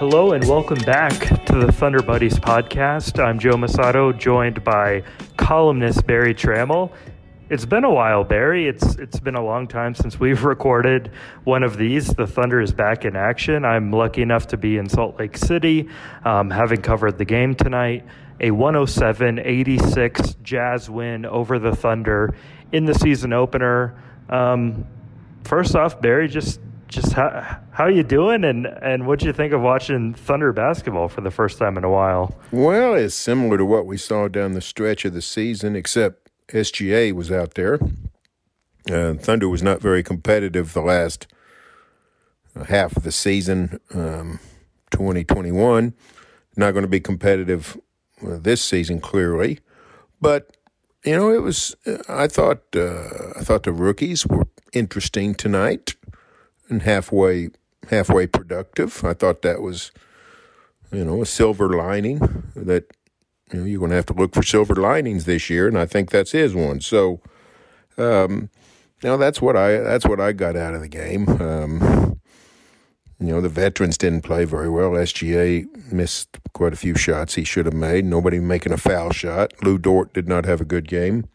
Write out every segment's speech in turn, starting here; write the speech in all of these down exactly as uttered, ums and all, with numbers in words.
Hello and welcome back to the Thunder Buddies podcast. I'm Joe Masato, joined by columnist Barry Trammell. It's been a while, Barry. It's it's been a long time since we've recorded one of these. The Thunder is back in action. I'm lucky enough to be in Salt Lake City, um, having covered the game tonight. A one oh seven eighty-six Jazz win over the Thunder in the season opener. Um, first off, Barry, just just how how you doing, and and what'd you think of watching Thunder basketball for the first time in a while? Well, it's similar to what we saw down the stretch of the season, except S G A was out there. Uh, Thunder was not very competitive the last half of the season, um, twenty twenty-one. Not going to be competitive uh, this season, clearly. But you know, it was. Uh, I thought. Uh, I thought the rookies were interesting tonight and halfway halfway productive. I thought that was, you know, a silver lining that. You know, you're going to have to look for silver linings this year, and I think that's his one. So, um, now that's what I that's what I got out of the game. Um, you know, the veterans didn't play very well. S G A missed quite a few shots he should have made. Nobody making a foul shot. Lou Dort did not have a good game.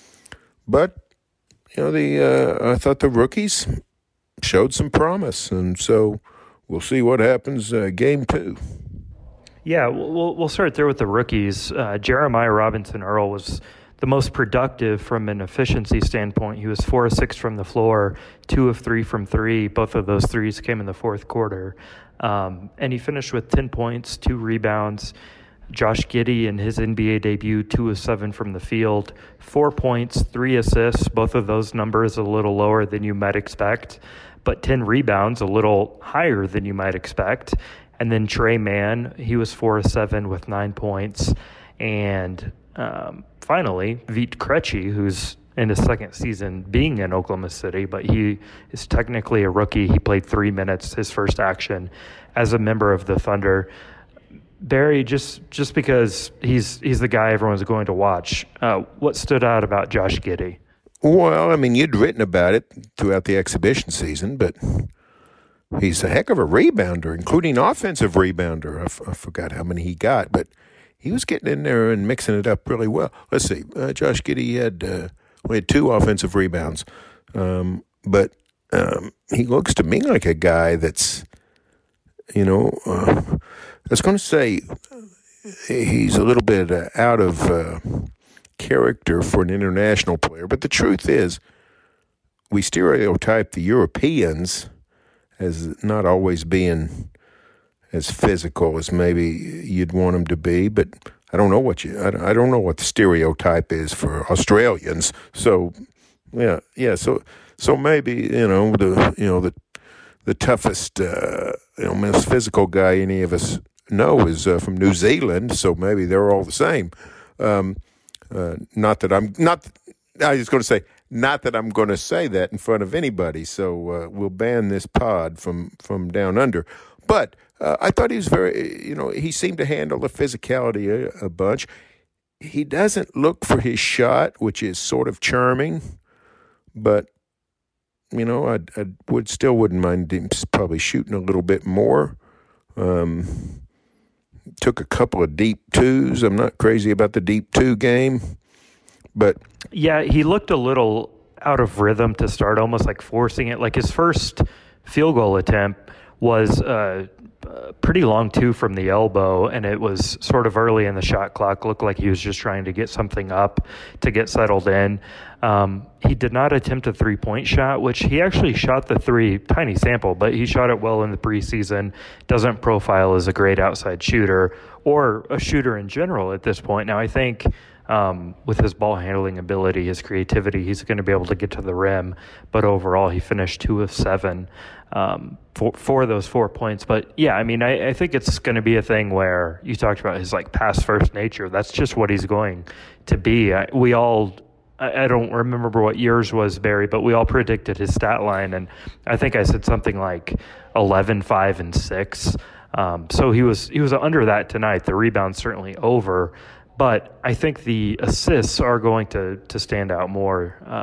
But you know, the uh, I thought the rookies showed some promise, and so we'll see what happens uh, game two. Yeah, we'll we'll start there with the rookies. Uh, Jeremiah Robinson Earl was the most productive from an efficiency standpoint. He was four of six from the floor, two of three from three. Both of those threes came in the fourth quarter. Um, and he finished with ten points, two rebounds. Josh Giddey in his N B A debut, two of seven from the field, four points, three assists. Both of those numbers a little lower than you might expect, but ten rebounds, a little higher than you might expect. And then Trey Mann, he was four of seven with nine points. And um, finally, Vit Krejci, who's in his second season being in Oklahoma City, but he is technically a rookie. He played three minutes, his first action as a member of the Thunder. Barry, just just because he's he's the guy everyone's going to watch, uh, what stood out about Josh Giddey? Well, I mean, you'd written about it throughout the exhibition season, but he's a heck of a rebounder, including offensive rebounder. I, f- I forgot how many he got, but he was getting in there and mixing it up really well. Let's see. Uh, Josh Giddey had, uh, well, had two offensive rebounds, um, but um, he looks to me like a guy that's, you know, uh, I was going to say he's a little bit uh, out of uh, character for an international player, but the truth is we stereotype the Europeans as not always being as physical as maybe you'd want them to be, but I don't know what you I, I don't know what the stereotype is for Australians. So yeah, yeah. So so maybe you know the you know the the toughest uh, you know most physical guy any of us know is uh, from New Zealand. So maybe they're all the same. Um, uh, not that I'm not. I was going to say. Not that I'm going to say that in front of anybody, so uh, we'll ban this pod from, from down under. But uh, I thought he was very, you know, he seemed to handle the physicality a, a bunch. He doesn't look for his shot, which is sort of charming, but, you know, I, I would still wouldn't mind him probably shooting a little bit more. Um, took a couple of deep twos. I'm not crazy about the deep two game. But yeah, he looked a little out of rhythm to start, almost like forcing it. Like his first field goal attempt was uh, a pretty long two from the elbow, and it was sort of early in the shot clock. Looked like he was just trying to get something up to get settled in. Um, he did not attempt a three-point shot, which he actually shot the three, tiny sample, but he shot it well in the preseason. Doesn't profile as a great outside shooter or a shooter in general at this point. Now, I think Um, with his ball handling ability, his creativity, he's going to be able to get to the rim. But overall, he finished two of seven um, for, for those four points. But yeah, I mean, I, I think it's going to be a thing where you talked about his like pass first nature. That's just what he's going to be. I, we all, I, I don't remember what yours was, Barry, but we all predicted his stat line. And I think I said something like eleven, five, and six. Um, so he was, he was under that tonight. The rebound's certainly over. But I think the assists are going to, to stand out more. Um,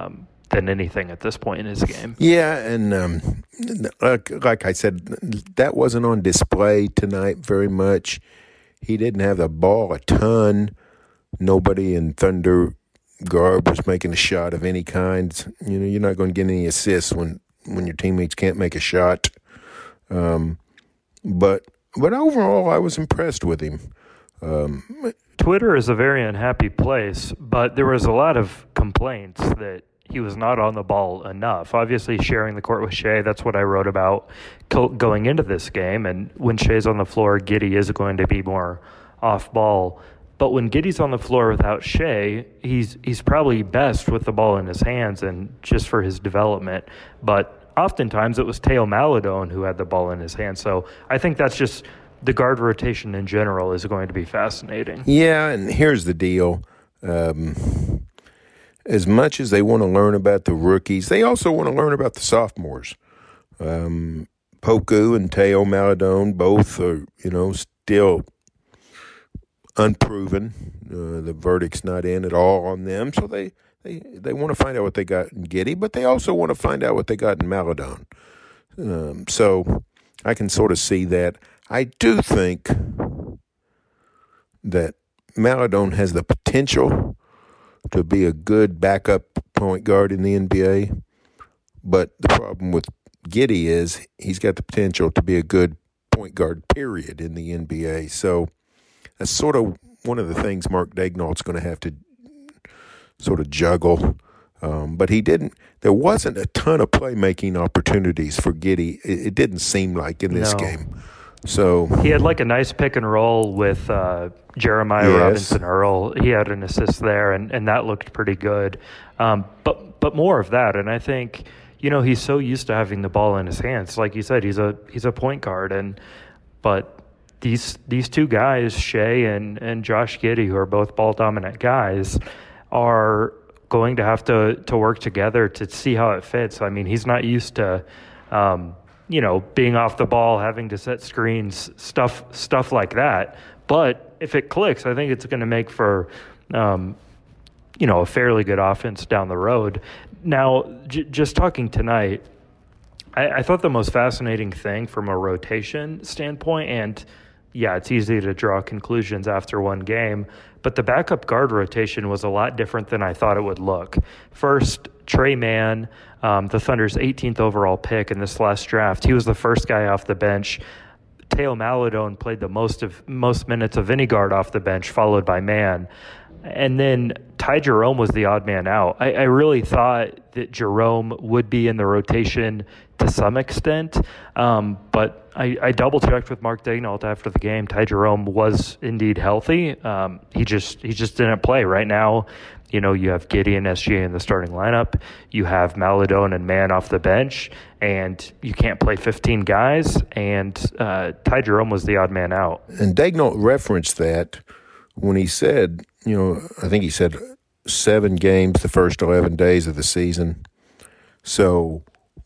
than anything at this point in his game. Yeah, and um, like, like I said, that wasn't on display tonight very much. He didn't have the ball a ton. Nobody in Thunder garb was making a shot of any kind. You know, you're not going to get any assists when, when your teammates can't make a shot. Um, but but overall, I was impressed with him. Um, Twitter is a very unhappy place, but there was a lot of complaints that he was not on the ball enough. Obviously, sharing the court with Shai, that's what I wrote about going into this game. And when Shai's on the floor, Giddey is going to be more off ball. But when Giddey's on the floor without Shai, he's he's probably best with the ball in his hands and just for his development. But oftentimes it was Theo Maledon who had the ball in his hands. So I think that's just the guard rotation in general is going to be fascinating. Yeah, and here's the deal. Um, as much as they want to learn about the rookies, they also want to learn about the sophomores. Um, Poku and Theo Maledon both are, you know, still unproven. Uh, the verdict's not in at all on them, so they, they, they want to find out what they got in Giddey, but they also want to find out what they got in Maledon. Um, so I can sort of see that. I do think that Maledon has the potential to be a good backup point guard in the N B A, but the problem with Giddey is he's got the potential to be a good point guard, period, in the N B A. So that's sort of one of the things Mark Daigneault's going to have to sort of juggle. Um, but he didn't – there wasn't a ton of playmaking opportunities for Giddey. It, it didn't seem like in this No. game. So he had like a nice pick and roll with uh, Jeremiah Yes. Robinson Earl. He had an assist there, and, and that looked pretty good. Um, but but more of that, and I think you know he's so used to having the ball in his hands. Like you said, he's a he's a point guard, and but these these two guys, Shai and and Josh Giddey, who are both ball dominant guys, are going to have to to work together to see how it fits. I mean, he's not used to. Um, you know, being off the ball, having to set screens, stuff stuff like that. But if it clicks, I think it's going to make for, um, you know, a fairly good offense down the road. Now, j- just talking tonight, I-, I thought the most fascinating thing from a rotation standpoint, and yeah, it's easy to draw conclusions after one game, but the backup guard rotation was a lot different than I thought it would look. First, Tre Mann, um, the Thunder's eighteenth overall pick in this last draft, he was the first guy off the bench. Theo Maledon played the most of most minutes of any guard off the bench, followed by Mann. And then Ty Jerome was the odd man out. I, I really thought that Jerome would be in the rotation to some extent, um, but I, I double-checked with Mark Daigneault after the game. Ty Jerome was indeed healthy. Um, he just he just didn't play. Right now, you know, you have Giddey and S G A in the starting lineup. You have Maledon and Mann off the bench, and you can't play fifteen guys, and uh, Ty Jerome was the odd man out. And Daigneault referenced that when he said, you know, I think he said seven games the first eleven days of the season. So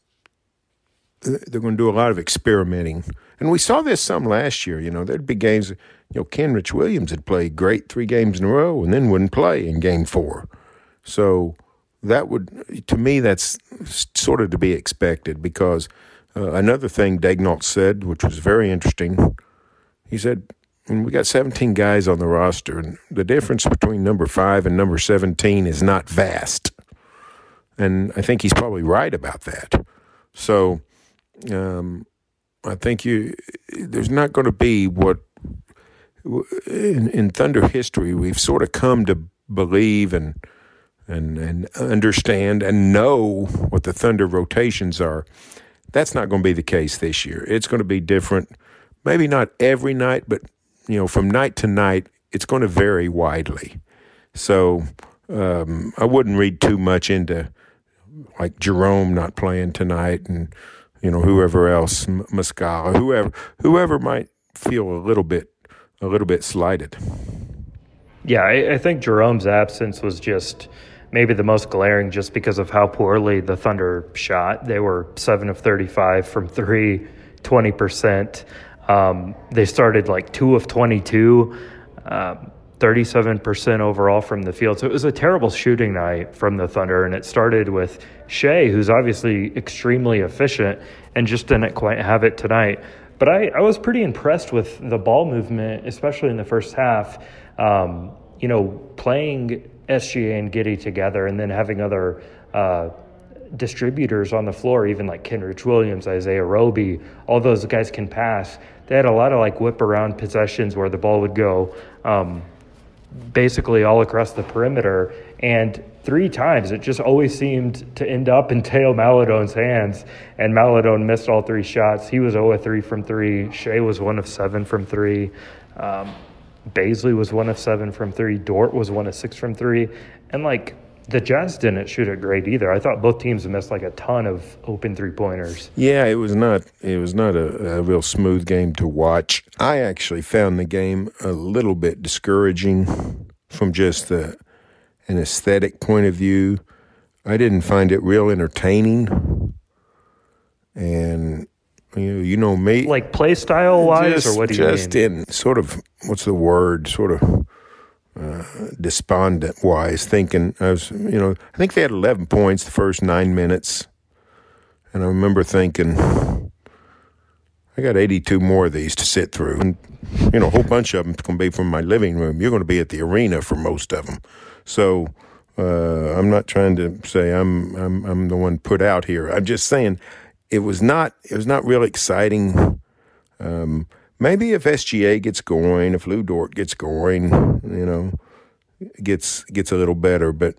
they're going to do a lot of experimenting. And we saw this some last year. You know, there'd be games, you know, Kenrich Williams had played great three games in a row and then wouldn't play in game four. So that would, to me, that's sort of to be expected because uh, another thing Daigneault said, which was very interesting, he said, and we got seventeen guys on the roster, and the difference between number five and number seventeen is not vast. And I think he's probably right about that. So um, I think you there's not going to be what in, in Thunder history we've sort of come to believe and and and understand and know what the Thunder rotations are. That's not going to be the case this year. It's going to be different. Maybe not every night, but you know, from night to night, it's going to vary widely. So um, I wouldn't read too much into like Jerome not playing tonight, and you know whoever else, Muscala, whoever whoever might feel a little bit a little bit slighted. Yeah, I, I think Jerome's absence was just maybe the most glaring, just because of how poorly the Thunder shot. They were seven of thirty-five from three, twenty percent. Um, they started like two of twenty-two. Um, thirty-seven percent overall from the field. So it was a terrible shooting night from the Thunder, and it started with Shea, who's obviously extremely efficient and just didn't quite have it tonight. But I, I was pretty impressed with the ball movement, especially in the first half. Um, you know, playing S G A and Giddey together and then having other uh, distributors on the floor, even like Kenrich Williams, Isaiah Roby, all those guys can pass. They had a lot of like whip around possessions where the ball would go um, basically all across the perimeter. And three times it just always seemed to end up in Theo Maladone's hands. And Maladone missed all three shots. He was zero of three from three. Shea was one of seven from three. Um, Baisley was one of seven from three. Dort was one of six from three. And like, the Jazz didn't shoot it great either. I thought both teams missed like a ton of open three-pointers. Yeah, it was not it was not a, a real smooth game to watch. I actually found the game a little bit discouraging from just the, an aesthetic point of view. I didn't find it real entertaining. And you know, you know me. Like play style wise, just, or what do you just mean? Just in sort of, what's the word, sort of Uh, despondent wise, thinking I was, you know, I think they had eleven points the first nine minutes, and I remember thinking, I got eighty-two more of these to sit through, and you know, a whole bunch of them going to be from my living room. You're going to be at the arena for most of them, so uh, I'm not trying to say I'm I'm I'm the one put out here. I'm just saying it was not it was not real exciting. Um, Maybe if S G A gets going, if Lou Dort gets going, you know, gets gets a little better. But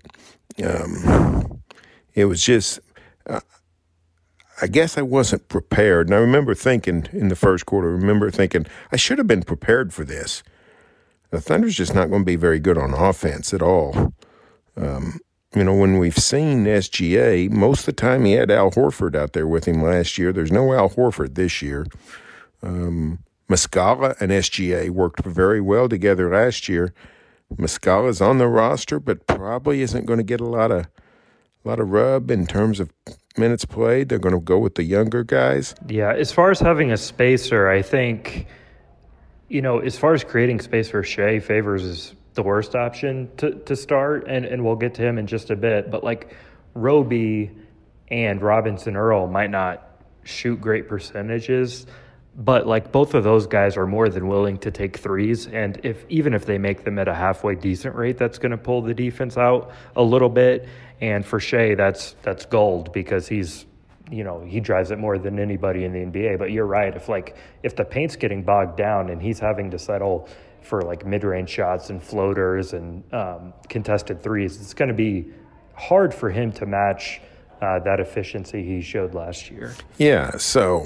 um, it was just, uh, I guess I wasn't prepared. And I remember thinking in the first quarter, I remember thinking, I should have been prepared for this. The Thunder's just not going to be very good on offense at all. Um, you know, when we've seen S G A, most of the time he had Al Horford out there with him last year. There's no Al Horford this year. Um Muscala and S G A worked very well together last year. Muscala's on the roster, but probably isn't going to get a lot of a lot of rub in terms of minutes played. They're going to go with the younger guys. Yeah, as far as having a spacer, I think, you know, as far as creating space for Shea, Favors is the worst option to, to start, and, and we'll get to him in just a bit. But like Roby and Robinson Earl might not shoot great percentages, but like both of those guys are more than willing to take threes, and if even if they make them at a halfway decent rate, that's going to pull the defense out a little bit. And for Shea, that's that's gold because he's, you know, he drives it more than anybody in the N B A. But you're right, if like if the paint's getting bogged down and he's having to settle for like mid-range shots and floaters and um, contested threes, it's going to be hard for him to match uh, that efficiency he showed last year. Yeah, so.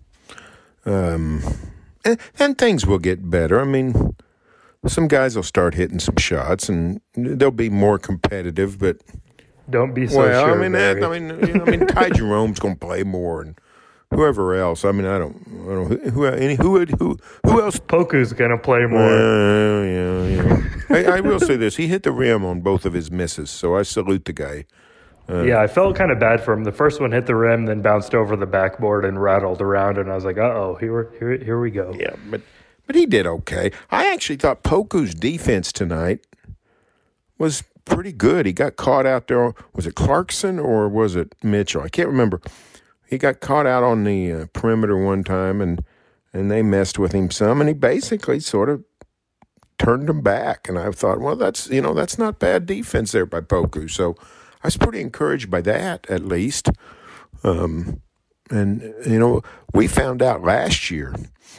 Um, and, and things will get better. I mean, some guys will start hitting some shots, and they'll be more competitive. But don't be so well, sure. I mean, that, I mean, you know, I mean, Ty Jerome's going to play more, and whoever else. I mean, I don't, I don't who, any who would who who else? Poku's going to play more. Uh, yeah, yeah. I, I will say this: he hit the rim on both of his misses, so I salute the guy. Uh, yeah, I felt kind of bad for him. The first one hit the rim, then bounced over the backboard and rattled around, and I was like, uh-oh, here, here, here we go. Yeah, but but he did okay. I actually thought Poku's defense tonight was pretty good. He got caught out there. Was it Clarkson or was it Mitchell? I can't remember. He got caught out on the uh, perimeter one time, and, and they messed with him some, and he basically sort of turned them back. And I thought, well, that's, you know, that's not bad defense there by Poku. So I was pretty encouraged by that, at least. Um, and, you know, we found out last year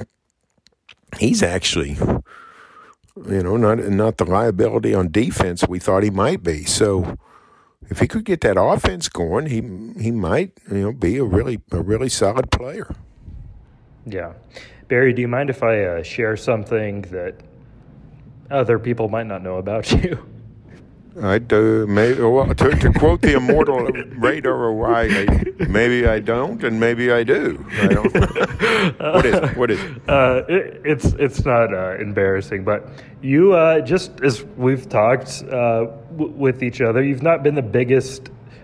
he's actually, you know, not not the liability on defense we thought he might be. So if he could get that offense going, he he might, you know, be a really a really solid player. Yeah. Barry, do you mind if I uh, share something that other people might not know about you? I do. Maybe, well, to, to quote the immortal Radar O'Reilly, maybe I don't, and maybe I do. I don't. What is it? What is it? Uh, it it's it's not uh, embarrassing, but you uh, just as we've talked uh, w- with each other, you've not been the biggest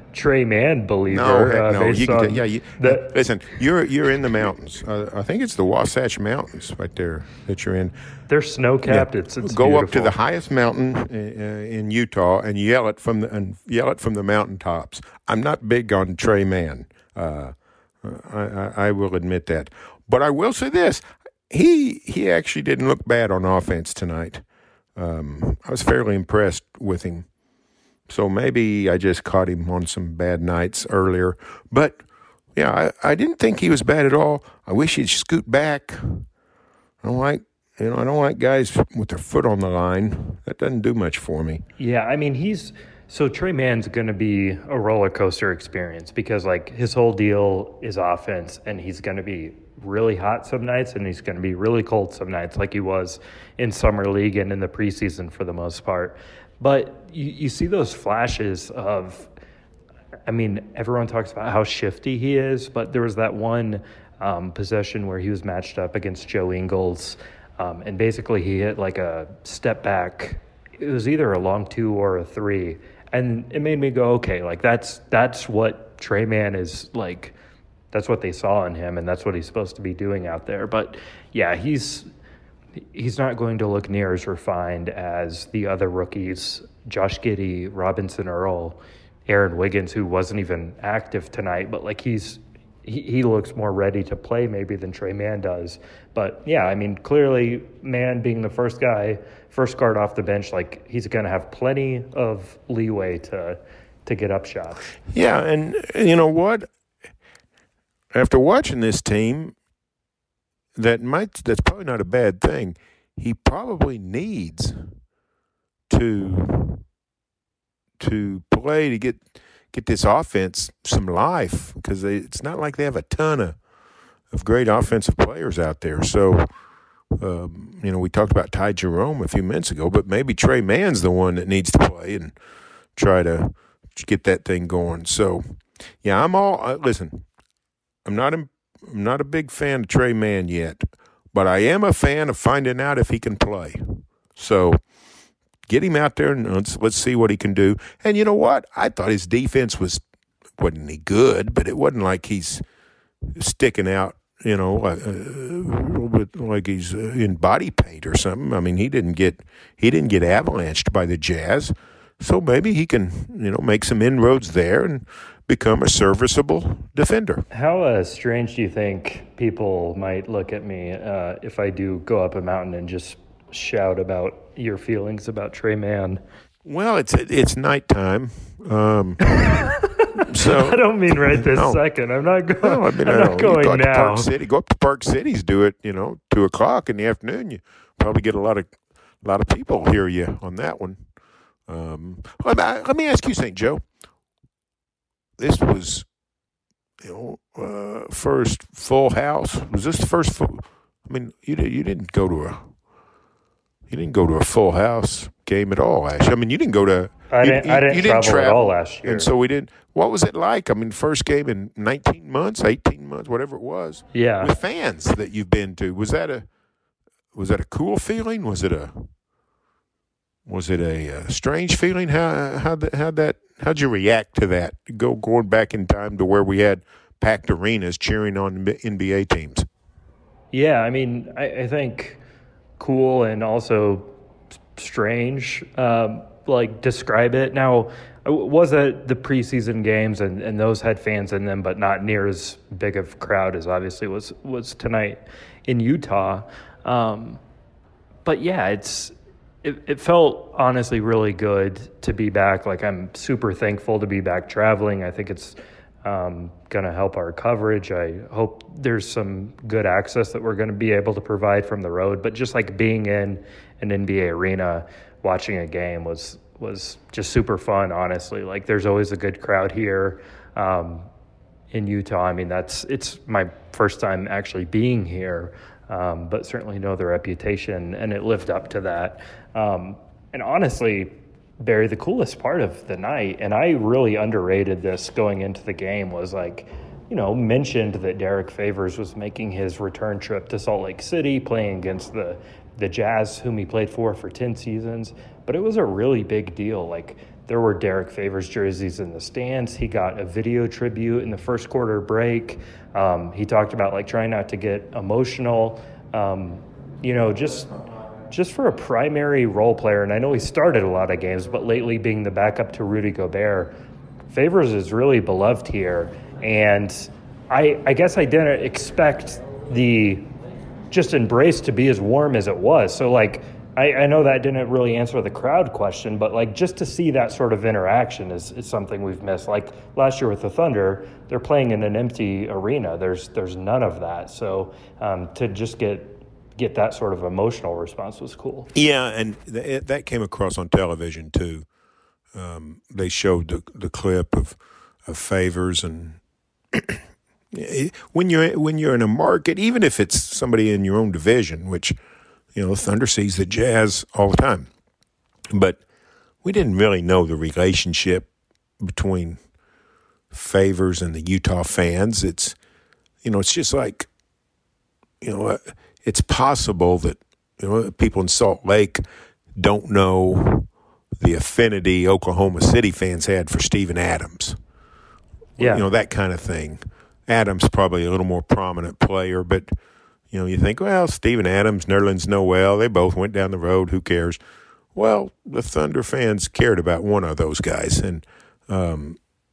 Trey Mann No, believer. heck uh, no. based You can, on t- yeah, you, the, listen. You're you're in the mountains. Uh, I think it's the Wasatch Mountains right there that you're in. they're snow capped. Yeah. It's, it's Go beautiful. up to the highest mountain uh, in Utah and yell it from the and yell it from the mountaintops. I'm not big on Trey Mann. Uh, I, I, I will admit that, but I will say this: he he actually didn't look bad on offense tonight. Um, I was fairly impressed with him. So maybe I just caught him on some bad nights earlier. But, yeah, I, I didn't think he was bad at all. I wish he'd scoot back. I don't like, you know, I don't like guys with their foot on the line. That doesn't do much for me. Yeah, I mean, he's so Trey Mann's going to be a roller coaster experience because, like, his whole deal is offense, and he's going to be really hot some nights, and he's going to be really cold some nights, like he was in summer league and in the preseason for the most part. But you, you see those flashes of, I mean, everyone talks about how shifty he is, but there was that one um, possession where he was matched up against Joe Ingles, um, and basically he hit like a step back. It was either a long two or a three, and it made me go, okay, like that's that's what Trey Mann is like. That's what they saw in him, and that's what he's supposed to be doing out there. But yeah, he's. He's not going to look near as refined as the other rookies, Josh Giddey, Robinson Earl, Aaron Wiggins, who wasn't even active tonight, but like he's he, he looks more ready to play maybe than Trey Mann does. But yeah, I mean, clearly Mann being the first guy, first guard off the bench, like he's going to have plenty of leeway to to get up shots. Yeah, and you know what? After watching this team, That might that's probably not a bad thing. He probably needs to to play to get get this offense some life because it's not like they have a ton of, of great offensive players out there. So, um, you know, we talked about Ty Jerome a few minutes ago, but maybe Trey Mann's the one that needs to play and try to get that thing going. So, yeah, I'm all uh, listen. I'm not. In, I'm not a big fan of Trey Mann yet, but I am a fan of finding out if he can play. So get him out there and let's, let's see what he can do. And you know what? I thought his defense was, wasn't any good, but it wasn't like he's sticking out, you know, like, uh, a little bit like he's uh, in body paint or something. I mean, he didn't get he didn't get avalanched by the Jazz. So maybe he can, you know, make some inroads there and become a serviceable defender. How uh, strange do you think people might look at me uh, if I do go up a mountain and just shout about your feelings about Trey Mann? Well, it's it's nighttime, um, so I don't mean right this no. second. I'm not going. No, I mean, I'm I not don't. going you go out now. to Park City, go up to Park Cities, do it. You know, two o'clock in the afternoon. You probably get a lot of a lot of people hear you on that one. Um, let, me, let me ask you, Saint Joe. This was, you know, uh, first full house. Was this the first full? I mean, you did, you didn't go to a you didn't go to a full house game at all, Ash. I mean, you didn't go to. I you, didn't. You, I didn't, you didn't travel, travel at all last year, and so we didn't. What was it like? I mean, first game in nineteen months, eighteen months, whatever it was. Yeah. With fans that you've been to, was that a was that a cool feeling? Was it a was it a, a strange feeling? How how how that how'd you react to that? Go going back in time to where we had packed arenas cheering on N B A teams. Yeah, I mean, I, I think cool and also strange. Um, like describe it now. Was it the preseason games and, and those had fans in them, but not near as big of crowd as obviously was was tonight in Utah. Um, but yeah, it's it, it felt honestly really good to be back. Like I'm super thankful to be back traveling. I think it's um, going to help our coverage. I hope there's some good access that we're going to be able to provide from the road. But just like being in an N B A arena, watching a game was was just super fun, honestly. Like there's always a good crowd here um, in Utah. I mean, that's it's my first time actually being here, um, but certainly know the reputation, and it lived up to that. Um, and honestly, Barry, the coolest part of the night, and I really underrated this going into the game, was like, you know, mentioned that Derek Favors was making his return trip to Salt Lake City, playing against the the Jazz, whom he played for for ten seasons. but it was a really big deal. Like, there were Derek Favors jerseys in the stands. He got a video tribute in the first quarter break. Um, he talked about like trying not to get emotional, um, you know, just just for a primary role player. And I know he started a lot of games, but lately being the backup to Rudy Gobert, Favors is really beloved here. And I, I guess I didn't expect the just embrace to be as warm as it was. So like, I, I know that didn't really answer the crowd question, but like just to see that sort of interaction is, is something we've missed. Like last year with the Thunder, they're playing in an empty arena. There's there's none of that. So um, to just get get that sort of emotional response was cool. Yeah, and th- that came across on television too. Um, they showed the, the clip of of Favors, and when you're when you're in a market, even if it's somebody in your own division, which you know, Thunder sees the Jazz all the time. But we didn't really know the relationship between Favors and the Utah fans. It's, you know, it's just like, you know, it's possible that, you know, people in Salt Lake don't know the affinity Oklahoma City fans had for Steven Adams. Yeah. You know, that kind of thing. Adams probably a little more prominent player, but you know, you think, well, Steven Adams, Nerlens Noel, they both went down the road. Who cares? Well, the Thunder fans cared about one of those guys. And um,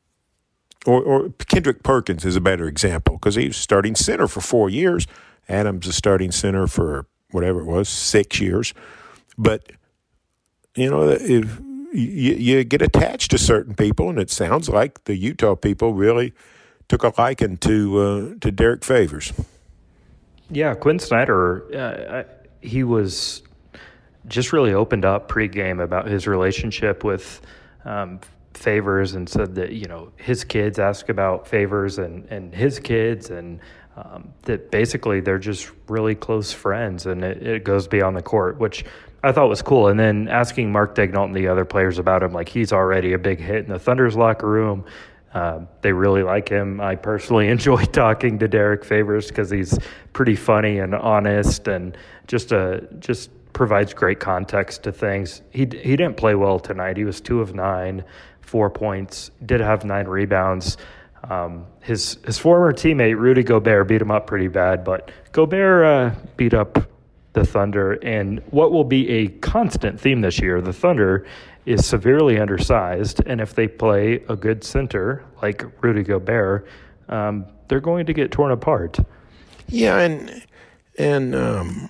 or, or Kendrick Perkins is a better example because he was starting center for four years. Adams is starting center for whatever it was, six years. But, you know, if you, you get attached to certain people, and it sounds like the Utah people really took a liking to, uh, to Derek Favors. Yeah, Quinn Snyder, uh, he was just really opened up pregame about his relationship with um, Favors and said that, you know, his kids ask about Favors and, and his kids, and um, that basically they're just really close friends, and it, it goes beyond the court, which I thought was cool. And then asking Mark Daigneault and the other players about him, like he's already a big hit in the Thunder's locker room. Uh, they really like him. I personally enjoy talking to Derek Favors because he's pretty funny and honest, and just a just provides great context to things. He he didn't play well tonight. He was two of nine, four points. Did have nine rebounds. Um, his his former teammate Rudy Gobert beat him up pretty bad, but Gobert uh, beat up the Thunder. And what will be a constant theme this year, the Thunder is severely undersized, and if they play a good center like Rudy Gobert, um, they're going to get torn apart. Yeah, and and um,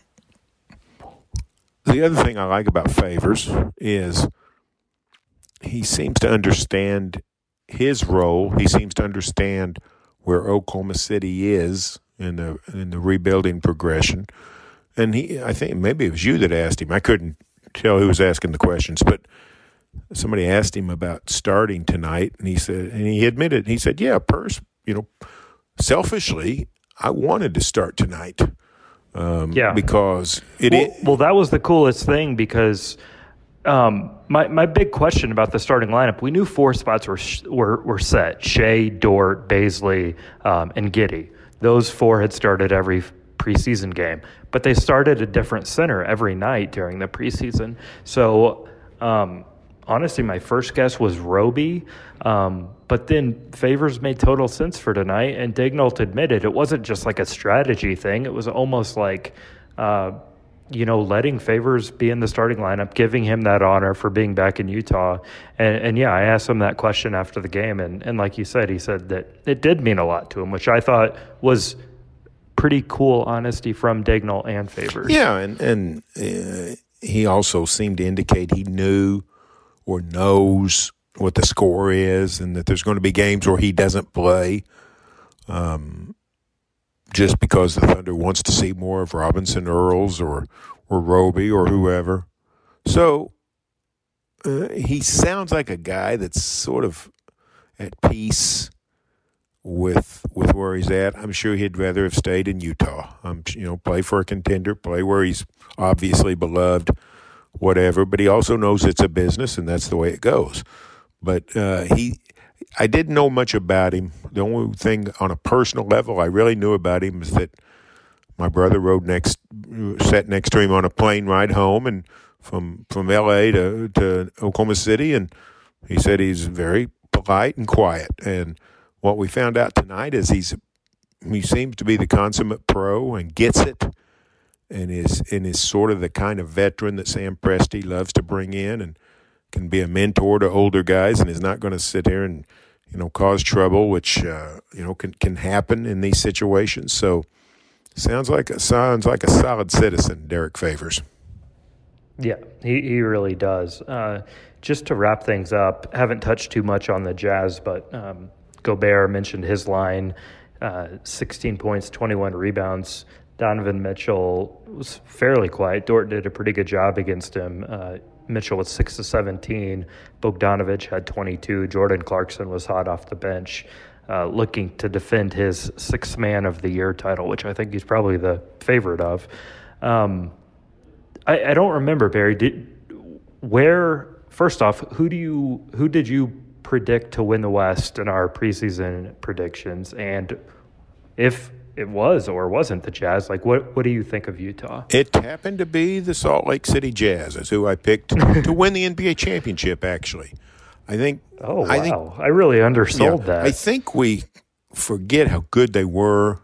the other thing I like about Favors is he seems to understand his role. He seems to understand where Oklahoma City is in the in the rebuilding progression. And he, I think maybe it was you that asked him. I couldn't tell who was asking the questions, but somebody asked him about starting tonight, and he said, and he admitted, he said, yeah, pers- you know, selfishly, I wanted to start tonight. Um, yeah. Because it well, is. Well, that was the coolest thing because um, my my big question about the starting lineup, we knew four spots were were, were set: Shea, Dort, Baisley, um, and Giddey. Those four had started every preseason game, but they started a different center every night during the preseason. So. Um, Honestly, my first guess was Roby, um, but then Favors made total sense for tonight, and Daigneault admitted it wasn't just like a strategy thing. It was almost like, uh, you know, letting Favors be in the starting lineup, giving him that honor for being back in Utah. And, and yeah, I asked him that question after the game, and, and like you said, he said that it did mean a lot to him, which I thought was pretty cool honesty from Daigneault and Favors. Yeah, and, and uh, he also seemed to indicate he knew or knows what the score is, and that there's going to be games where he doesn't play um, just because the Thunder wants to see more of Robinson Earls or, or Roby or whoever. So uh, he sounds like a guy that's sort of at peace with with where he's at. I'm sure he'd rather have stayed in Utah. Um, you know, play for a contender, play where he's obviously beloved, whatever, but he also knows it's a business, and that's the way it goes. But uh, he, I didn't know much about him. The only thing on a personal level I really knew about him is that my brother rode next, sat next to him on a plane ride home, and from from L A to to Oklahoma City, and he said he's very polite and quiet. And what we found out tonight is he's he seems to be the consummate pro and gets it, and is and is sort of the kind of veteran that Sam Presti loves to bring in, and can be a mentor to older guys, and is not going to sit here and you know cause trouble, which uh, you know can can happen in these situations. So sounds like a, sounds like a solid citizen, Derek Favors. Yeah, he, he really does. Uh, just to wrap things up, haven't touched too much on the Jazz, but um, Gobert mentioned his line, uh, sixteen points, twenty-one rebounds. Donovan Mitchell was fairly quiet. Dort did a pretty good job against him. Uh, Mitchell was six to seventeen. Bogdanovich had twenty-two. Jordan Clarkson was hot off the bench, uh, looking to defend his sixth man of the year title, which I think he's probably the favorite of. Um, I, I don't remember, Barry. Did where first off, who do you who did you predict to win the West in our preseason predictions? And if it was or wasn't the Jazz, like what what do you think of Utah? It happened to be the Salt Lake City Jazz, is who I picked to win the N B A championship. Actually, I think. Oh wow! I, think, I really undersold yeah, that. I think we forget how good they were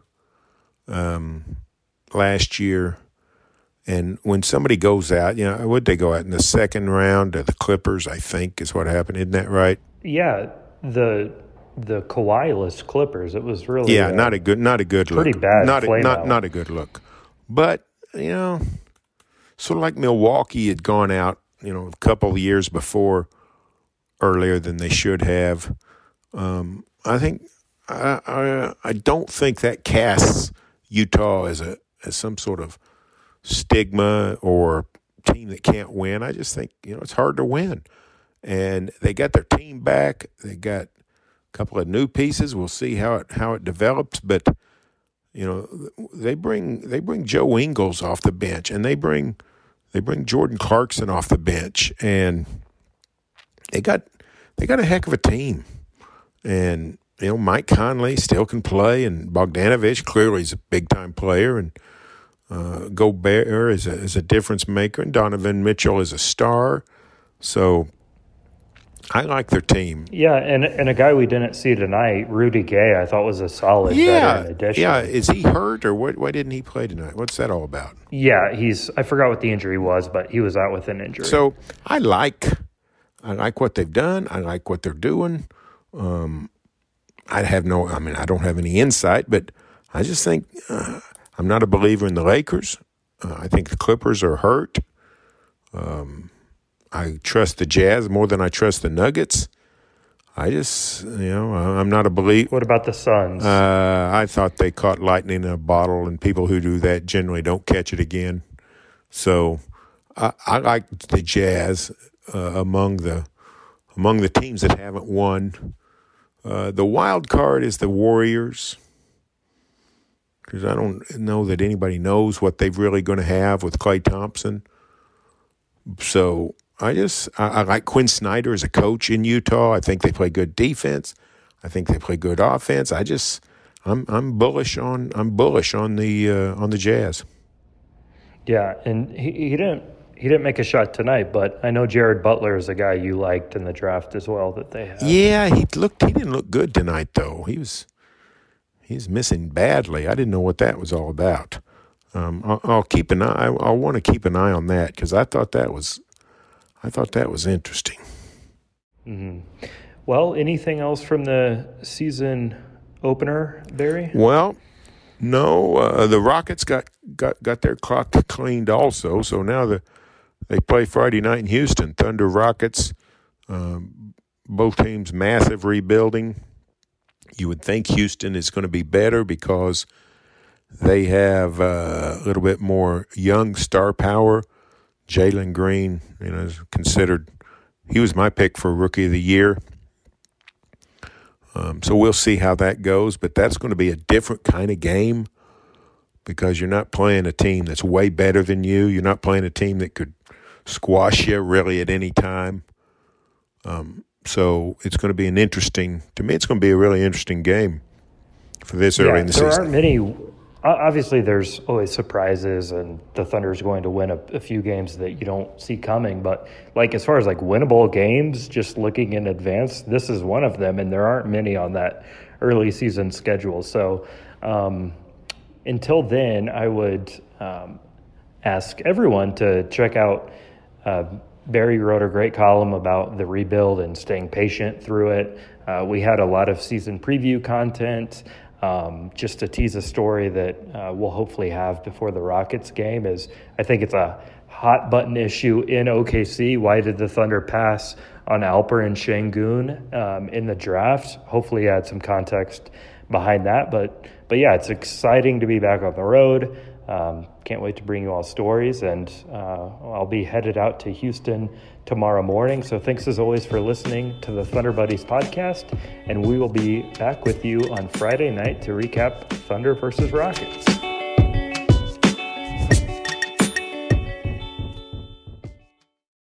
um, last year. And when somebody goes out, you know, would they go out in the second round to the Clippers? I think is what happened. Isn't that right? Yeah, the the Kawhi-less Clippers. It was really yeah, uh, not a good, not a good pretty look. bad. Not a, not out. not a good look. But you know, sort of like Milwaukee had gone out, you know, a couple of years before, earlier than they should have. Um, I think I, I I don't think that casts Utah as a as some sort of stigma or team that can't win. I just think, you know, it's hard to win. And they got their team back. They got a couple of new pieces. We'll see how it how it develops. But, you know, they bring they bring Joe Ingles off the bench, and they bring they bring Jordan Clarkson off the bench, and they got they got a heck of a team. And, you know, Mike Conley still can play, and Bogdanovich clearly is a big time player, and Uh, Gobert is a, is a difference maker, and Donovan Mitchell is a star. So I like their team. Yeah, and and a guy we didn't see tonight, Rudy Gay, I thought was a solid Yeah, veteran addition. yeah. Is he hurt, or what? Why didn't he play tonight? What's that all about? Yeah, he's. I forgot what the injury was, but he was out with an injury. So I like, I like what they've done. I like what they're doing. Um, I have no. I mean, I don't have any insight, but I just think. Uh, I'm not a believer in the Lakers. Uh, I think the Clippers are hurt. Um, I trust the Jazz more than I trust the Nuggets. I just, you know, I'm not a believer. What about the Suns? Uh, I thought they caught lightning in a bottle, and people who do that generally don't catch it again. So I, I like the Jazz uh, among the among the teams that haven't won. Uh, the wild card is the Warriors, because I don't know that anybody knows what they're really going to have with Klay Thompson. So I just I, I like Quinn Snyder as a coach in Utah. I think they play good defense. I think they play good offense. I just I'm I'm bullish on I'm bullish on the uh, on the Jazz. Yeah, and he, he didn't he didn't make a shot tonight, but I know Jared Butler is a guy you liked in the draft as well that they have. Yeah, he looked he didn't look good tonight though. He was. He's missing badly. I didn't know what that was all about. Um, I'll, I'll keep an eye. I, I want to keep an eye on that because I thought that was, I thought that was interesting. Mm-hmm. Well, anything else from the season opener, Barry? Well, no. Uh, the Rockets got, got, got their clock cleaned also. So now the they play Friday night in Houston. Thunder Rockets. Um, both teams massive rebuilding. You would think Houston is going to be better because they have uh, a little bit more young star power. Jalen Green, you know, is considered, he was my pick for Rookie of the Year. Um, so we'll see how that goes, but that's going to be a different kind of game because you're not playing a team that's way better than you. You're not playing a team that could squash you really at any time. Um, So it's going to be an interesting, to me, it's going to be a really interesting game for this early yeah, in the there season. Aren't many, obviously there's always surprises, and the Thunder's going to win a, a few games that you don't see coming. But like as far as like winnable games, just looking in advance, this is one of them, and there aren't many on that early season schedule. So um, until then, I would um, ask everyone to check out. Uh, Barry wrote a great column about the rebuild and staying patient through it. Uh, we had a lot of season preview content. Um, just to tease a story that uh, we'll hopefully have before the Rockets game is I think it's a hot button issue in O K C. Why did the Thunder pass on Alper and Şengün um, in the draft? Hopefully add some context behind that. But, but yeah, it's exciting to be back on the road. Um, can't wait to bring you all stories, and uh, I'll be headed out to Houston tomorrow morning. So thanks as always for listening to the Thunder Buddies podcast, and we will be back with you on Friday night to recap Thunder versus Rockets.